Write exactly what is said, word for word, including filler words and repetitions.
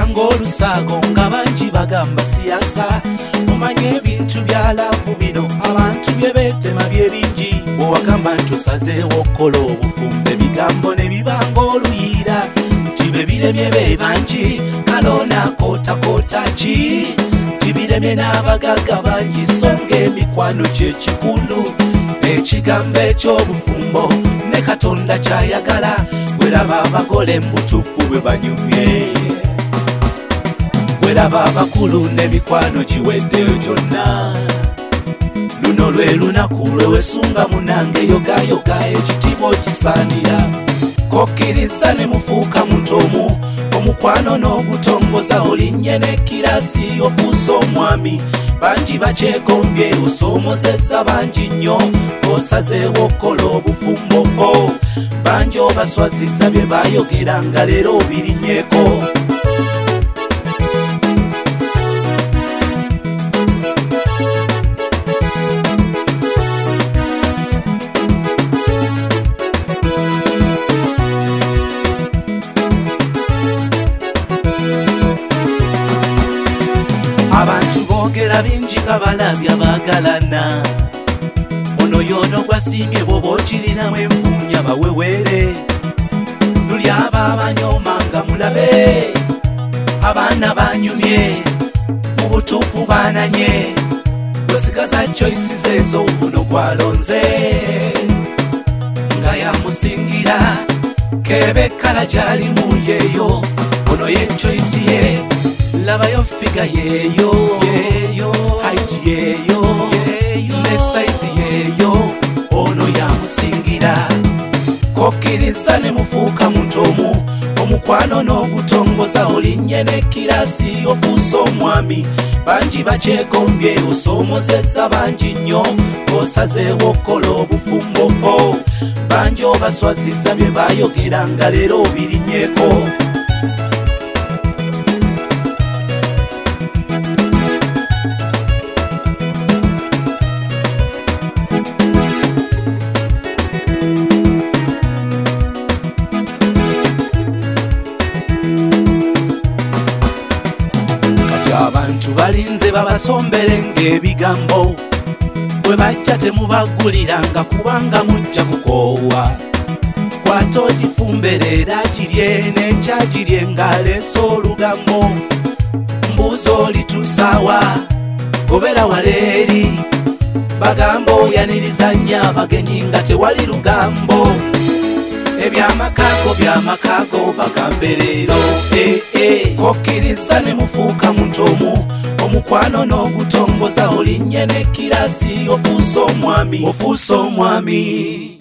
Banga olusago nga bangi bagamba siyasa omanye ebintu bya laavu bino abantu bye beetema bye bingi bw'owagamba nti osazeewo okukola obufumbo ebigambo ne bibanga oluyiira nti be biremye be bangi kale onakootakoota ki nti biremye n'abagagga bangi so ng'emikwano ky'ekikulu ekigambo eky'obufumbo ne Katonda kyayagala gweraba abagole mu butuufu bwe banyumye gweraba abakulu n'emikwano giweddeyo gyonna luno lwe lunaku lwe wesunga munange yogayoga ekitiibwa okisaanira kokkiriza ne mufuuka muntu omu omukwano n'ogutongoza olinnye n'ekirasi ofuuse omwami bangi bakyegombye osoomozezza bangi nnyo osazeewo okukola obufumbo bangi obaswazizza bye baayogera nga leero obirinnyeeko abantu boogera bingi kabalabya baagalana ono y'ono gwasiimye bw'oba okirinamu enfuunya baweweere luli abo abanyooma nga mulabe abaana banyumye mu butuufu baananye gwesigaza choices ezo buno gwalonze nga yamusingira kebekala gy'alimu yeeyo ono ye choice ye labayo figa yeeyo yeeyo height yeeyo ne size yeeyo ono yamusingira kokkiriza ne mufuuka muntu omu omukwano n'ogutongoza olinnye n'ekirasi ofuuse omwami bangi bakyegombye osoomozezza bangi nnyo osazeewo okukola obufumbo bangi obaswazizza bye baayogera nga leero obirinnyeeko abantu balinze babasombere ng'ebigambo bwe bajja temubaguliranga kubanga mujja kukoowa kwata ogifumberera girye n'ekyagirye ng'aleese olugambo mbuuza olitusaawa gobera waleeri bagamba oyaniriza nnyo abagenyi nga tewali lugambo ebyamakago byamakago bagambe leero kokkiriza ne mufuuka muntu omu omukwano n'ogutongoza olinnye n'ekirasi ofuuse omwami ofuuse omwami